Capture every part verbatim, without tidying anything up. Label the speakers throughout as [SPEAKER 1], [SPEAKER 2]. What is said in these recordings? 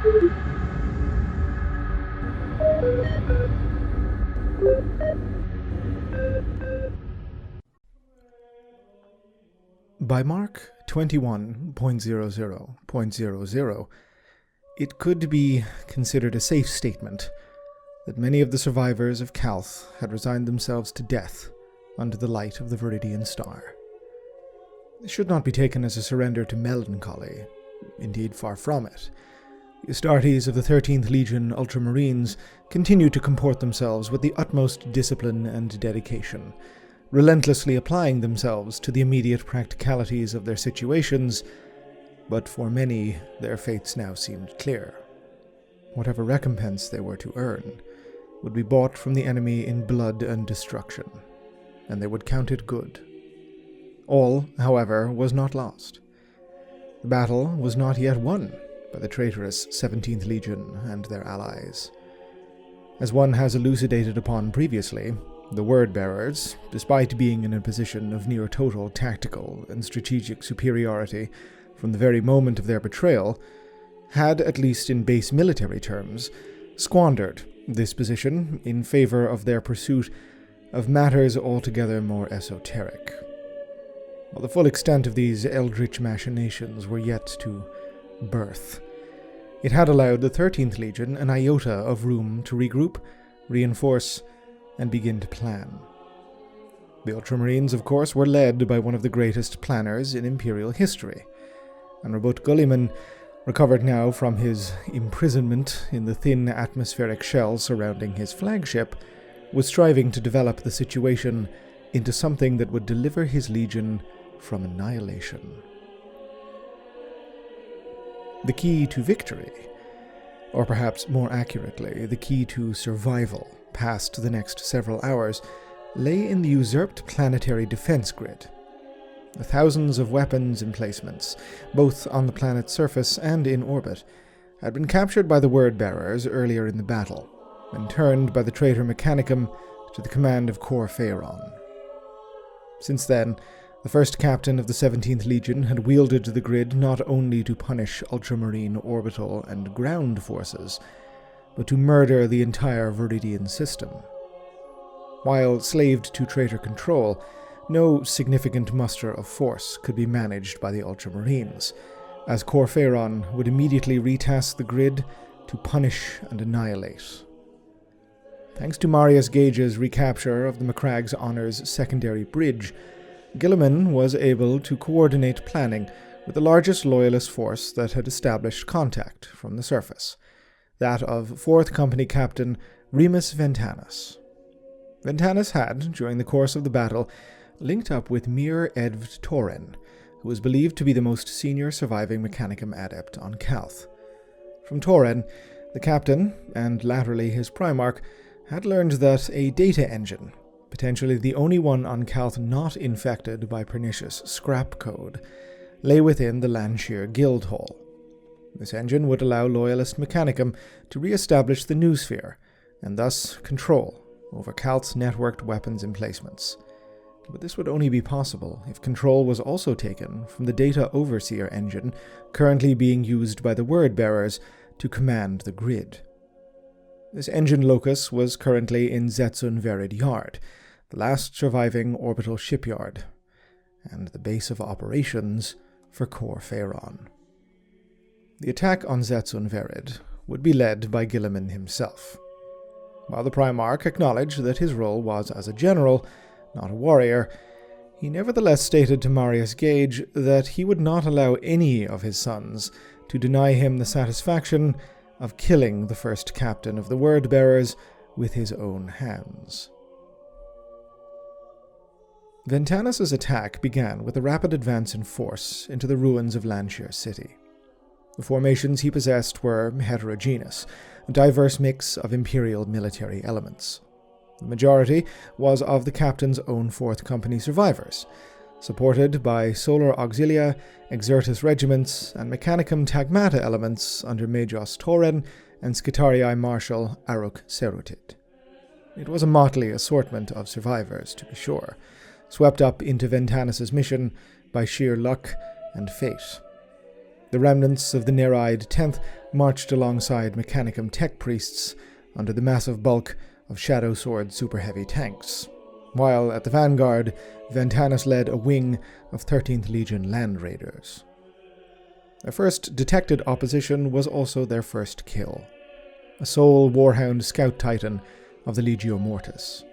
[SPEAKER 1] By Mark twenty-one point zero zero point zero zero, it could be considered a safe statement that many of the survivors of Calth had resigned themselves to death under the light of the Viridian Star. This should not be taken as a surrender to melancholy, indeed far from it. The Astartes of the thirteenth Legion Ultramarines continued to comport themselves with the utmost discipline and dedication, relentlessly applying themselves to the immediate practicalities of their situations, but for many their fates now seemed clear. Whatever recompense they were to earn would be bought from the enemy in blood and destruction, and they would count it good. All, however, was not lost. The battle was not yet won by the traitorous seventeenth Legion and their allies. As one has elucidated upon previously, the Word-Bearers, despite being in a position of near total tactical and strategic superiority from the very moment of their betrayal, had, at least in base military terms, squandered this position in favor of their pursuit of matters altogether more esoteric. While the full extent of these eldritch machinations were yet to birth, it had allowed the thirteenth Legion an iota of room to regroup, reinforce, and begin to plan. The Ultramarines, of course, were led by one of the greatest planners in Imperial history, and Robert Guilliman, recovered now from his imprisonment in the thin atmospheric shell surrounding his flagship, was striving to develop the situation into something that would deliver his legion from annihilation. The key to victory, or perhaps more accurately, the key to survival past the next several hours, lay in the usurped planetary defense grid. The thousands of weapons emplacements, both on the planet's surface and in orbit, had been captured by the Word-Bearers earlier in the battle, and turned by the traitor Mechanicum to the command of Kor Phaeron. Since then, the first captain of the seventeenth Legion had wielded the grid not only to punish ultramarine orbital and ground forces, but to murder the entire Viridian system. While slaved to traitor control, no significant muster of force could be managed by the Ultramarines, as Kor Phaeron would immediately retask the grid to punish and annihilate. Thanks to Marius Gage's recapture of the Macragge's Honor's secondary bridge, Guilliman was able to coordinate planning with the largest Loyalist force that had established contact from the surface, that of fourth Company Captain Remus Ventanus. Ventanus had, during the course of the battle, linked up with Mir Edved Toren, who was believed to be the most senior surviving Mechanicum adept on Calth. From Toren, the captain, and latterly his Primarch, had learned that a data engine, potentially the only one on Calth not infected by pernicious scrap code, lay within the Landshear Guildhall. This engine would allow Loyalist Mechanicum to re-establish the Noosphere, and thus control over Calth's networked weapons emplacements. But this would only be possible if control was also taken from the Data Overseer engine currently being used by the Word-Bearers to command the grid. This engine locus was currently in Zetsun Verid Yard, the last surviving orbital shipyard, and the base of operations for Kor Phaeron. The attack on Zetsun Verid would be led by Guilliman himself. While the Primarch acknowledged that his role was as a general, not a warrior, he nevertheless stated to Marius Gage that he would not allow any of his sons to deny him the satisfaction of killing the first captain of the Word-Bearers with his own hands. Ventanus's attack began with a rapid advance in force into the ruins of Landshear City. The formations he possessed were heterogeneous, a diverse mix of Imperial military elements. The majority was of the captain's own fourth Company survivors, supported by Solar Auxilia, Exertus regiments, and Mechanicum Tagmata elements under Majos Toren and Skitarii Marshal Aruk Serutid. It was a motley assortment of survivors, to be sure, swept up into Ventanus's mission by sheer luck and fate. The remnants of the Nereid tenth marched alongside Mechanicum tech priests under the massive bulk of Shadow Sword super heavy tanks, while at the vanguard, Ventanus led a wing of thirteenth Legion Land Raiders. Their first detected opposition was also their first kill, a sole Warhound Scout Titan of the Legio Mortis.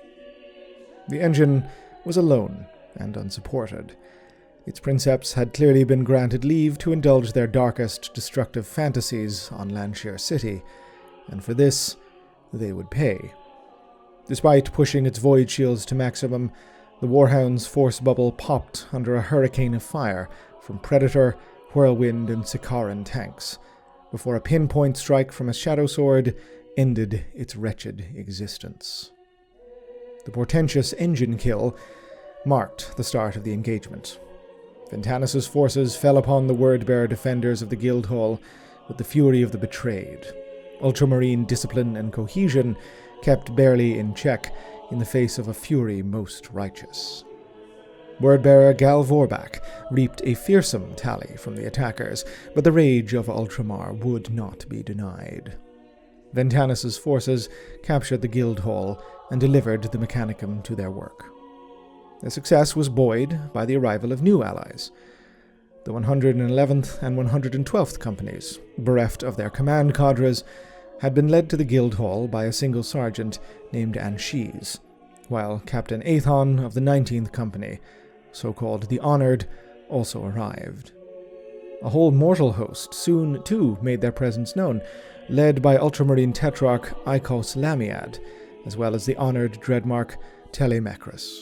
[SPEAKER 1] The engine was alone and unsupported. Its princeps had clearly been granted leave to indulge their darkest destructive fantasies on Landshire City, and for this, they would pay. Despite pushing its void shields to maximum, the Warhound's force bubble popped under a hurricane of fire from Predator, Whirlwind, and Sicaran tanks, before a pinpoint strike from a Shadow Sword ended its wretched existence. The portentous engine kill marked the start of the engagement. Ventanus' forces fell upon the Wordbearer defenders of the Guildhall with the fury of the betrayed. Ultramarine discipline and cohesion kept barely in check in the face of a fury most righteous. Wordbearer Gal Vorbak reaped a fearsome tally from the attackers, but the rage of Ultramar would not be denied. Ventanus' forces captured the Guildhall and delivered the Mechanicum to their work. Their success was buoyed by the arrival of new allies. The one hundred eleventh and one hundred twelfth Companies, bereft of their command cadres, had been led to the Guildhall by a single sergeant named Anshiz, while Captain Aethon of the nineteenth Company, so-called the Honored, also arrived. A whole mortal host soon, too, made their presence known, led by Ultramarine Tetrarch Ikos Lamiad, as well as the Honored Dreadmark Telemachus.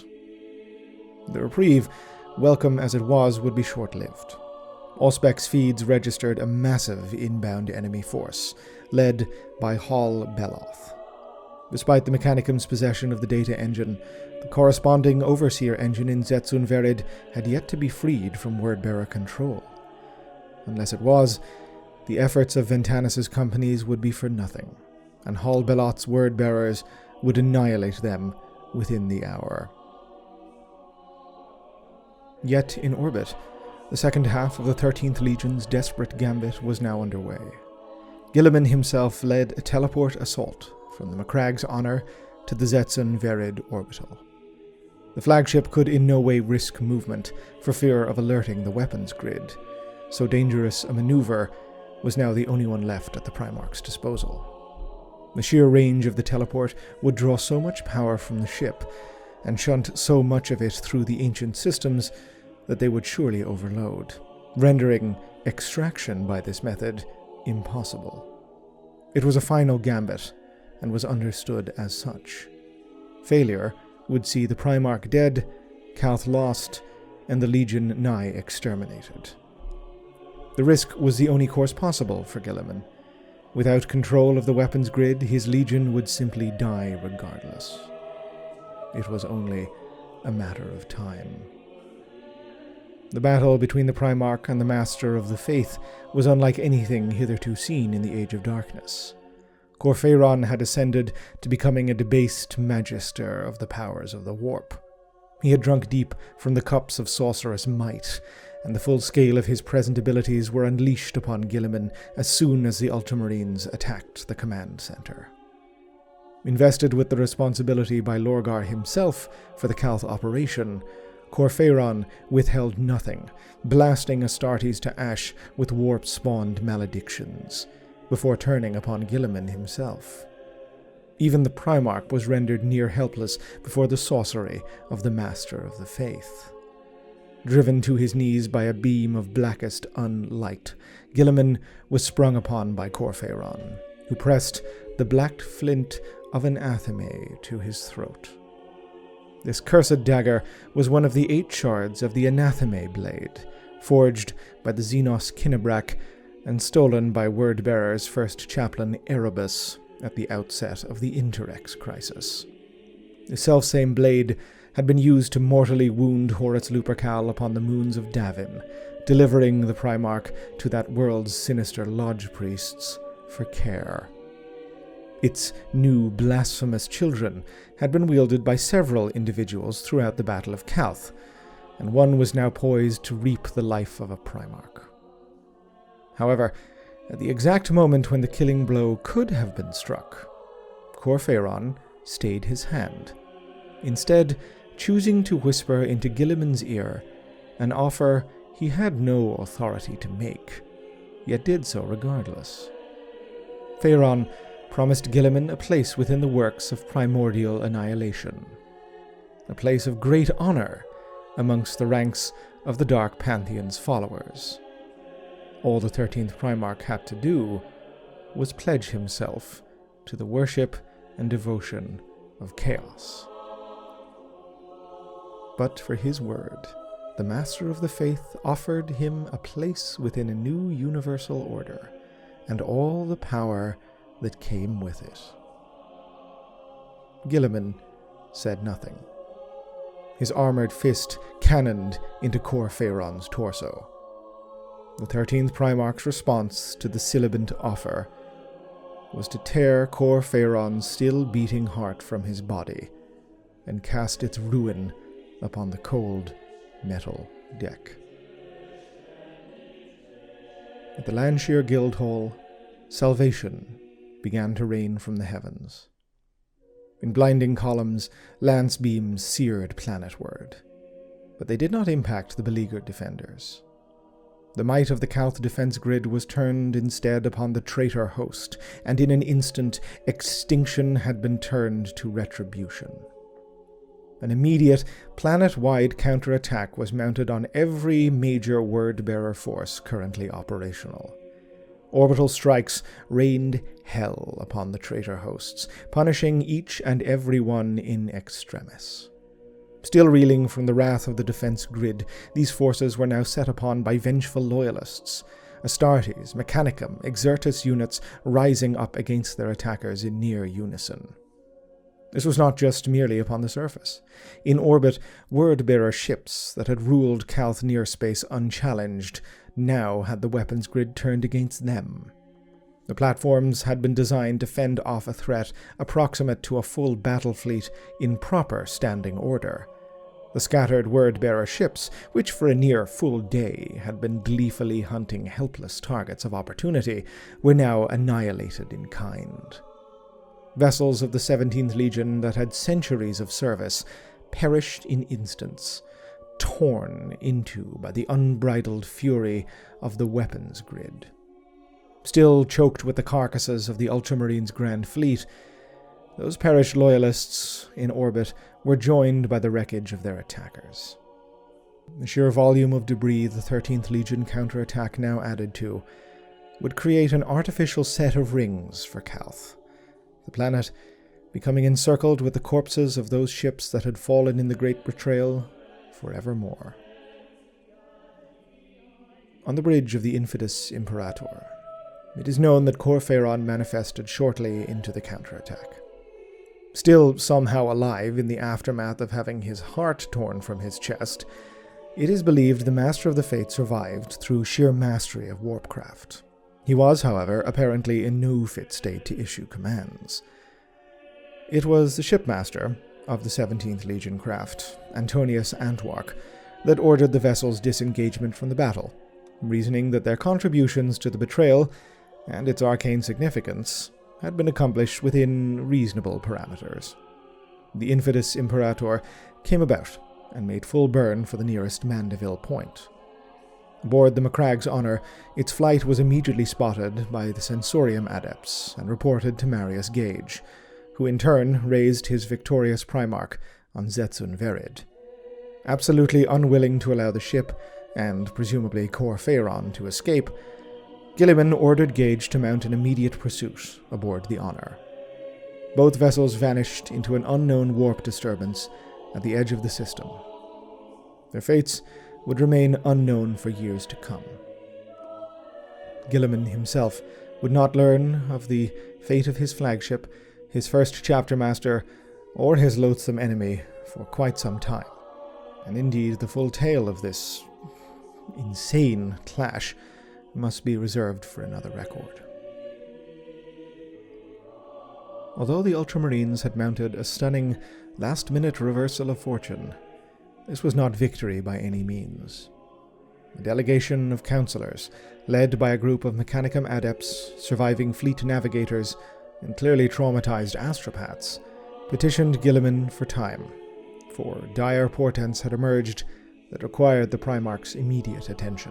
[SPEAKER 1] The reprieve, welcome as it was, would be short-lived. Auspex feeds registered a massive inbound enemy force, led by Hall Beloth. Despite the Mechanicum's possession of the data engine, the corresponding Overseer engine in Zetsun Verid had yet to be freed from Wordbearer control. Unless it was, the efforts of Ventanus' companies would be for nothing, and Hall Beloth's Wordbearers would annihilate them within the hour. Yet in orbit, the second half of the thirteenth Legion's desperate gambit was now underway. Guilliman himself led a teleport assault from the Macragge's Honor to the Zetsun Verid orbital. The flagship could in no way risk movement for fear of alerting the weapons grid. So dangerous a maneuver was now the only one left at the Primarch's disposal. The sheer range of the teleport would draw so much power from the ship, and shunt so much of it through the ancient systems that they would surely overload, rendering extraction by this method impossible. It was a final gambit, and was understood as such. Failure would see the Primarch dead, Calth lost, and the Legion nigh exterminated. The risk was the only course possible for Guilliman. Without control of the weapons grid, his Legion would simply die regardless. It was only a matter of time. The battle between the Primarch and the Master of the Faith was unlike anything hitherto seen in the Age of Darkness. Corpheron had ascended to becoming a debased magister of the powers of the warp. He had drunk deep from the cups of sorcerous might, and the full scale of his present abilities were unleashed upon Guilliman as soon as the Ultramarines attacked the command center. Invested with the responsibility by Lorgar himself for the Calth operation, Corpheron withheld nothing, blasting Astartes to ash with warp-spawned maledictions, before turning upon Guilliman himself. Even the Primarch was rendered near helpless before the sorcery of the Master of the Faith. Driven to his knees by a beam of blackest unlight, Guilliman was sprung upon by Corpheron, who pressed the black flint of an athame to his throat. This cursed dagger was one of the eight shards of the Anatheme blade, forged by the Xenos Kinnebrak and stolen by Wordbearer's first chaplain Erebus at the outset of the Interrex crisis. The selfsame blade had been used to mortally wound Horus Lupercal upon the moons of Davin, delivering the Primarch to that world's sinister lodge priests for care. Its new blasphemous children had been wielded by several individuals throughout the Battle of Calth, and one was now poised to reap the life of a Primarch. However, At the exact moment when the killing blow could have been struck, Kor Phaeron stayed his hand, instead choosing to whisper into Guilliman's ear an offer he had no authority to make, yet did so regardless. Phaeron promised Guilliman a place within the works of primordial annihilation, a place of great honor amongst the ranks of the Dark Pantheon's followers. All the thirteenth Primarch had to do was pledge himself to the worship and devotion of chaos. But for his word, the Master of the Faith offered him a place within a new universal order, and all the power that came with it. Guilliman said nothing. His armored fist cannoned into Kor Phaeron's torso. The thirteenth Primarch's response to the sibilant offer was to tear Kor Phaeron's still beating heart from his body and cast its ruin upon the cold metal deck. At the Landshear Guildhall, salvation began to rain from the heavens. In blinding columns, lance beams seared planetward, but they did not impact the beleaguered defenders. The might of the Calth defense grid was turned instead upon the traitor host, and in an instant, extinction had been turned to retribution. An immediate, planet-wide counterattack was mounted on every major word-bearer force currently operational. Orbital strikes rained hell upon the traitor hosts, punishing each and every one in extremis. Still reeling from the wrath of the defense grid, these forces were now set upon by vengeful loyalists, Astartes, Mechanicum, Exertus units rising up against their attackers in near unison. This was not just merely upon the surface. In orbit, word-bearer ships that had ruled Calth near space unchallenged now had the weapons grid turned against them. The platforms had been designed to fend off a threat approximate to a full battle fleet in proper standing order. The scattered word-bearer ships, which for a near full day had been gleefully hunting helpless targets of opportunity, were now annihilated in kind. Vessels of the seventeenth Legion that had centuries of service perished in instants, torn into by the unbridled fury of the weapons grid. Still choked with the carcasses of the Ultramarines' Grand Fleet, those perished loyalists in orbit were joined by the wreckage of their attackers. The sheer volume of debris the thirteenth Legion counterattack now added to would create an artificial set of rings for Calth, the planet becoming encircled with the corpses of those ships that had fallen in the Great Betrayal forevermore. On the bridge of the Infidus Imperator, it is known that Kor Phaeron manifested shortly into the counterattack. Still somehow alive in the aftermath of having his heart torn from his chest, it is believed the Master of the Fates survived through sheer mastery of warpcraft. He was, however, apparently in no fit state to issue commands. It was the shipmaster of the seventeenth Legion craft, Antonius Antwark, that ordered the vessel's disengagement from the battle, reasoning that their contributions to the betrayal and its arcane significance had been accomplished within reasonable parameters. The Infidus Imperator came about and made full burn for the nearest Mandeville point. Aboard the Macragge's Honor, its flight was immediately spotted by the Sensorium adepts and reported to Marius Gage, who in turn raised his victorious Primarch on Zetsun Verid. Absolutely unwilling to allow the ship, and presumably Kor Phaeron, to escape, Guilliman ordered Gage to mount an immediate pursuit aboard the Honor. Both vessels vanished into an unknown warp disturbance at the edge of the system. Their fates would remain unknown for years to come. Guilliman himself would not learn of the fate of his flagship, his first chapter master, or his loathsome enemy for quite some time, and indeed the full tale of this insane clash must be reserved for another record. Although the Ultramarines had mounted a stunning last-minute reversal of fortune, this was not victory by any means. A delegation of counselors, led by a group of Mechanicum adepts, surviving fleet navigators, and clearly traumatized astropaths, petitioned Guilliman for time, for dire portents had emerged that required the Primarch's immediate attention.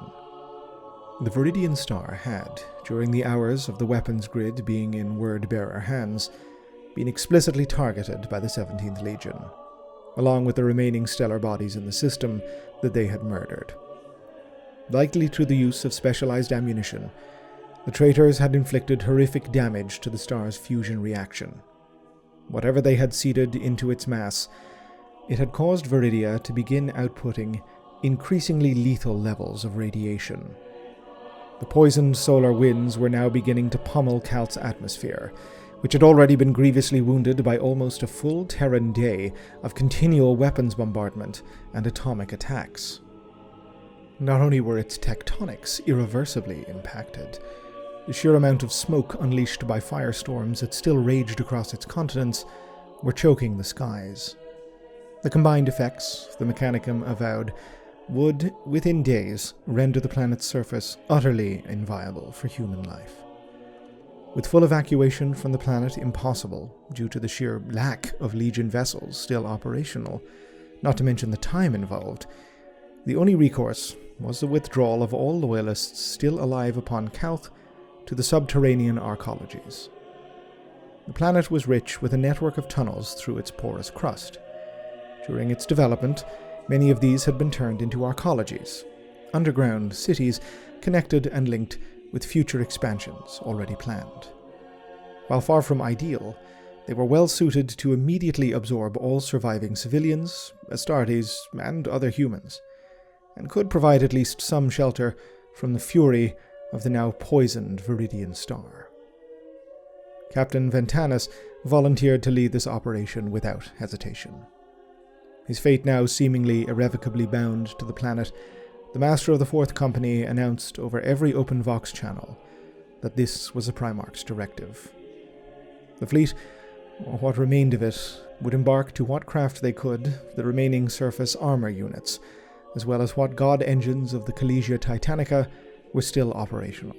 [SPEAKER 1] The Viridian Star had, during the hours of the weapons grid being in word-bearer hands, been explicitly targeted by the seventeenth Legion, along with the remaining stellar bodies in the system that they had murdered. Likely through the use of specialized ammunition, the traitors had inflicted horrific damage to the star's fusion reaction. Whatever they had seeded into its mass, it had caused Viridia to begin outputting increasingly lethal levels of radiation. The poisoned solar winds were now beginning to pummel Calth's atmosphere, which had already been grievously wounded by almost a full Terran day of continual weapons bombardment and atomic attacks. Not only were its tectonics irreversibly impacted, the sheer amount of smoke unleashed by firestorms that still raged across its continents were choking the skies. The combined effects, the Mechanicum avowed, would, within days, render the planet's surface utterly inviable for human life. With full evacuation from the planet impossible due to the sheer lack of Legion vessels still operational, not to mention the time involved, the only recourse was the withdrawal of all loyalists still alive upon Calth to the subterranean arcologies. The planet was rich with a network of tunnels through its porous crust. During its development, many of these had been turned into arcologies, underground cities connected and linked with future expansions already planned. While far from ideal, they were well suited to immediately absorb all surviving civilians, Astartes, and other humans, and could provide at least some shelter from the fury of the now poisoned Viridian Star. Captain Ventanus volunteered to lead this operation without hesitation. His fate now seemingly irrevocably bound to the planet, the Master of the Fourth Company announced over every open Vox channel that this was the Primarch's directive. The fleet, or what remained of it, would embark to what craft they could, the remaining surface armor units, as well as what god engines of the Collegia Titanica were still operational.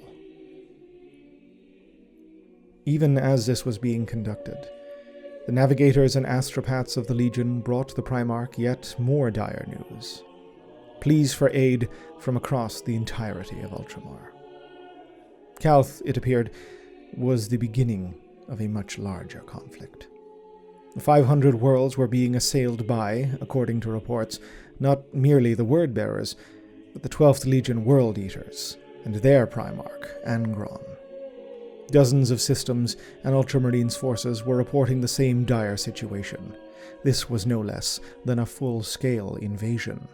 [SPEAKER 1] Even as this was being conducted, the navigators and astropaths of the Legion brought the Primarch yet more dire news. Pleas for aid from across the entirety of Ultramar. Calth, it appeared, was the beginning of a much larger conflict. The five hundred worlds were being assailed by, according to reports, not merely the Word-Bearers, but the twelfth Legion World Eaters, and their Primarch, Angron. Dozens of systems and Ultramarines forces were reporting the same dire situation. This was no less than a full-scale invasion.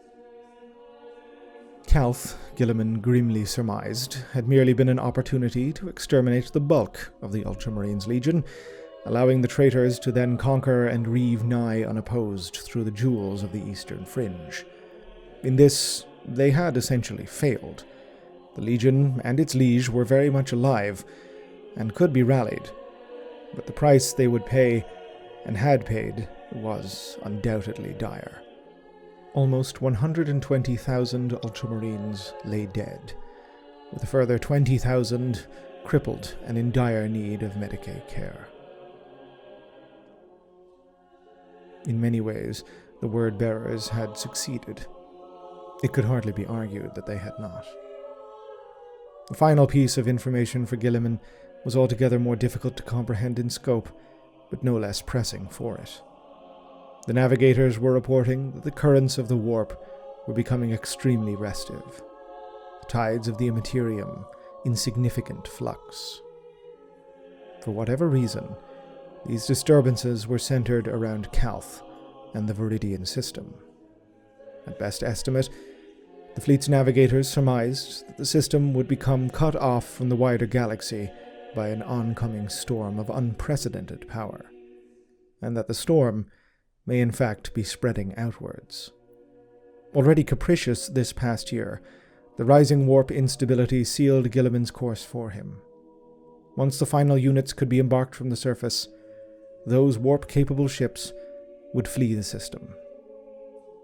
[SPEAKER 1] Calth, Guilliman grimly surmised, had merely been an opportunity to exterminate the bulk of the Ultramarines Legion, allowing the traitors to then conquer and reave nigh unopposed through the jewels of the Eastern Fringe. In this, they had essentially failed. The Legion and its liege were very much alive, and could be rallied, but the price they would pay, and had paid, was undoubtedly dire. Almost one hundred twenty thousand Ultramarines lay dead, with a further twenty thousand crippled and in dire need of Medicaid care. In many ways, the Word-Bearers had succeeded. It could hardly be argued that they had not. The final piece of information for Guilliman was altogether more difficult to comprehend in scope, but no less pressing for it. The navigators were reporting that the currents of the warp were becoming extremely restive. The tides of the immaterium in significant flux. For whatever reason, these disturbances were centered around Calth and the Viridian system. At best estimate, the fleet's navigators surmised that the system would become cut off from the wider galaxy by an oncoming storm of unprecedented power, and that the storm may in fact be spreading outwards. Already capricious this past year, the rising warp instability sealed Guilliman's course for him. Once the final units could be embarked from the surface, those warp-capable ships would flee the system.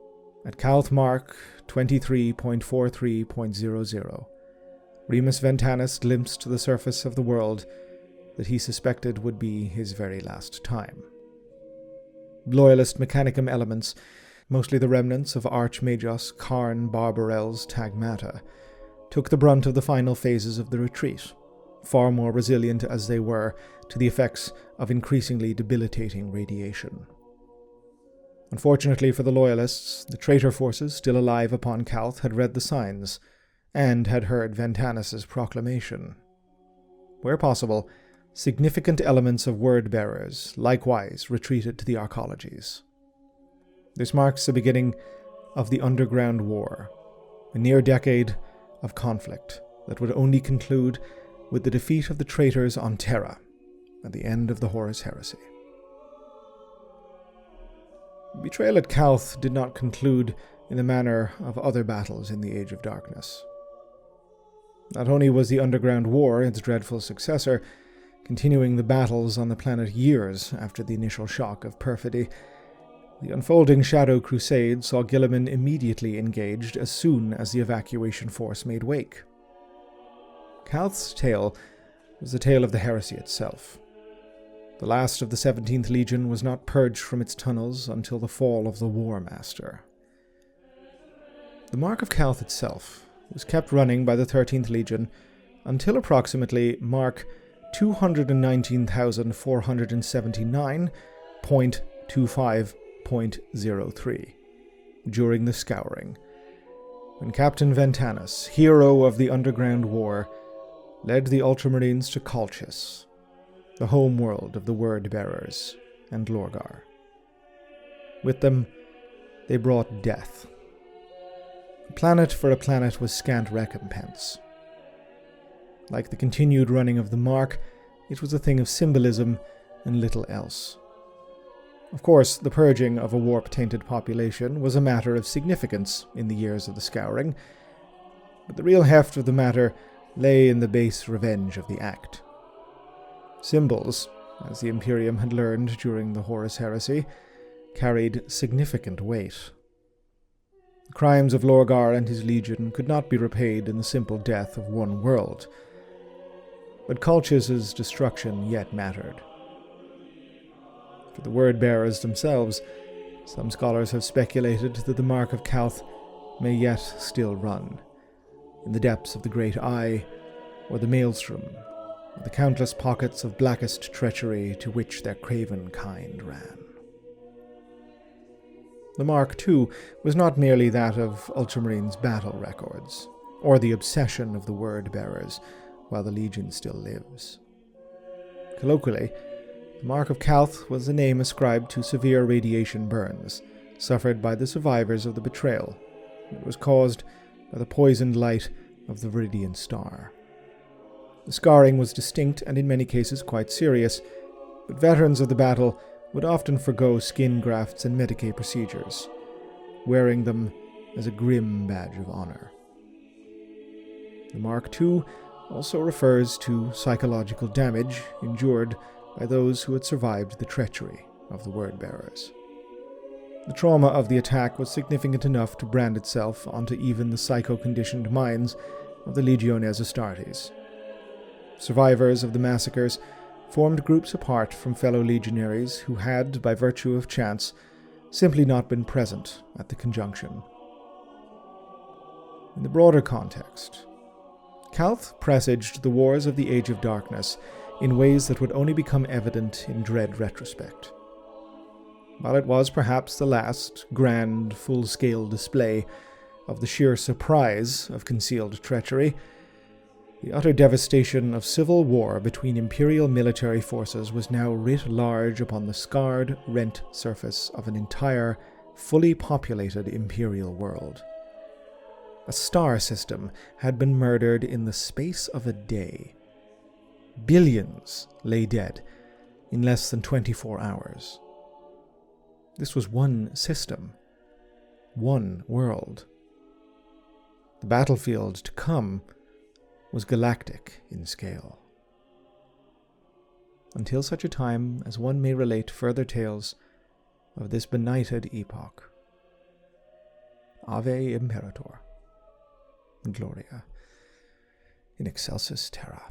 [SPEAKER 1] At Calth Mark twenty-three point forty-three point zero zero, Remus Ventanus glimpsed the surface of the world that he suspected would be his very last time. Loyalist Mechanicum elements, mostly the remnants of Archmagos Karn Barbarel's Tagmata, took the brunt of the final phases of the retreat, far more resilient as they were to the effects of increasingly debilitating radiation. Unfortunately for the Loyalists, the traitor forces still alive upon Calth had read the signs, and had heard Ventanus's proclamation. Where possible, significant elements of word-bearers likewise retreated to the arcologies. This marks the beginning of the Underground War, a near decade of conflict that would only conclude with the defeat of the traitors on Terra and the end of the Horus Heresy. Betrayal at Calth did not conclude in the manner of other battles in the Age of Darkness. Not only was the Underground War, its dreadful successor, continuing the battles on the planet years after the initial shock of perfidy, the unfolding Shadow Crusade saw Guilliman immediately engaged as soon as the evacuation force made wake. Calth's tale was the tale of the heresy itself. The last of the seventeenth Legion was not purged from its tunnels until the fall of the War Master. The Mark of Calth itself was kept running by the thirteenth Legion until approximately Mark two hundred nineteen thousand four hundred seventy-nine point two five point zero three, during the Scouring, when Captain Ventanus, hero of the Underground War, led the Ultramarines to Colchis, the home world of the Word-Bearers and Lorgar. With them, they brought death. A planet for a planet was scant recompense. Like the continued running of the Mark, it was a thing of symbolism and little else. Of course, the purging of a warp-tainted population was a matter of significance in the years of the Scouring, but the real heft of the matter lay in the base revenge of the act. Symbols, as the Imperium had learned during the Horus Heresy, carried significant weight. The crimes of Lorgar and his legion could not be repaid in the simple death of one world, but Colchis' destruction yet mattered. For the Word-Bearers themselves, some scholars have speculated that the Mark of Calth may yet still run, in the depths of the Great Eye, or the Maelstrom, or the countless pockets of blackest treachery to which their craven kind ran. The Mark, too, was not merely that of Ultramarines' battle records, or the obsession of the Word-Bearers while the Legion still lives. Colloquially, the Mark of Calth was the name ascribed to severe radiation burns suffered by the survivors of the betrayal. It was caused by the poisoned light of the Viridian Star. The scarring was distinct and in many cases quite serious, but veterans of the battle would often forgo skin grafts and Medicae procedures, wearing them as a grim badge of honor. The Mark two also refers to psychological damage endured by those who had survived the treachery of the Word-Bearers. The trauma of the attack was significant enough to brand itself onto even the psycho-conditioned minds of the Legiones Astartes. Survivors of the massacres formed groups apart from fellow legionaries who had, by virtue of chance, simply not been present at the conjunction. In the broader context, Calth presaged the wars of the Age of Darkness in ways that would only become evident in dread retrospect. While it was perhaps the last grand, full-scale display of the sheer surprise of concealed treachery, the utter devastation of civil war between Imperial military forces was now writ large upon the scarred, rent surface of an entire, fully populated Imperial world. A star system had been murdered in the space of a day. Billions lay dead in less than twenty-four hours. This was one system, one world. The battlefield to come was galactic in scale. Until such a time as one may relate further tales of this benighted epoch. Ave Imperator. Gloria in excelsis terra.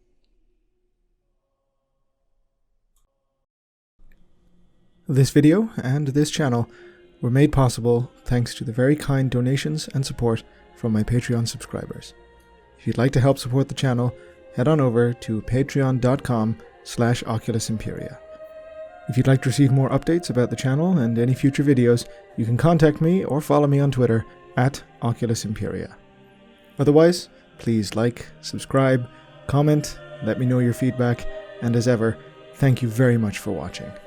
[SPEAKER 1] This video and this channel were made possible thanks to the very kind donations and support from my Patreon subscribers. If you'd like to help support the channel, head on over to patreon.com slash Oculus Imperia. If you'd like to receive more updates about the channel and any future videos, you can contact me or follow me on Twitter at Oculus Imperia. Otherwise, please like, subscribe, comment, let me know your feedback, and as ever, thank you very much for watching.